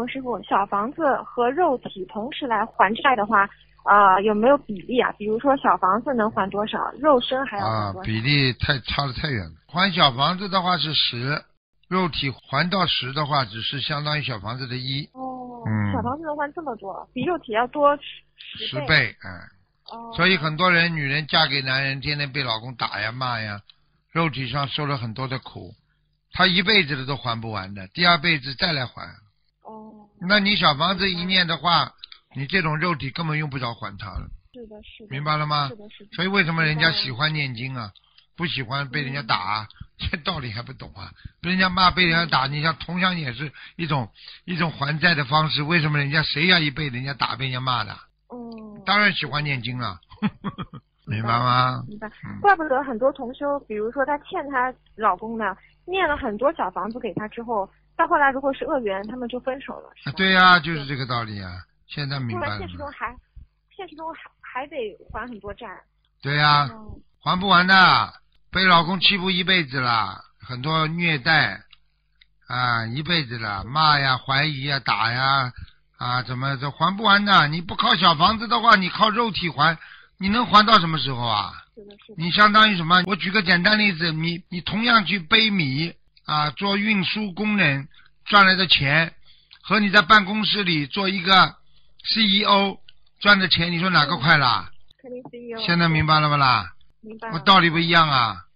问师傅，小房子和肉体同时来还债的话，有没有比例啊？比如说小房子能还多少，肉身还要还多少？ 比例差得太远了。还小房子的话是10，肉体还到10的话，只是相当于小房子的1。 哦，小房子能还这么多，比肉体要多10 倍， 哦， 所以很多人女人嫁给男人，天天被老公打呀骂呀，肉体上受了很多的苦，她一辈子的都还不完的，第二辈子再来还。 哦， 那你小房子一念的话，你这种肉体根本用不着还它了。 是的，是的。 明白了吗？ 是的，是的。 所以为什么人家喜欢念经啊，不喜欢被人家打啊？这道理还不懂啊？被人家骂，被人家打，你像同样也是一种还债的方式。为什么人家谁愿意被人家打，被人家骂的？当然喜欢念经了。明白吗？ 明白。怪不得很多同修，比如说她欠她老公的，念了很多小房子给他之后，到后来如果是恶缘，他们就分手了。 对呀，就是这个道理啊。现在明白了。 现实中还得还很多债。 对呀，还不完的，被老公欺负一辈子了，很多虐待啊，一辈子了，骂呀、怀疑呀、打呀啊，怎么这还不完的？你不靠小房子的话，你靠肉体还，你能还到什么时候啊？你相当于什么？我举个简单例子，你同样去背米啊，做运输工人赚来的钱，和你在办公室里做一个 CEO 赚的钱，你说哪个快啦？ 肯定 CEO。 现在明白了不啦？ 明白了。 我道理不一样啊。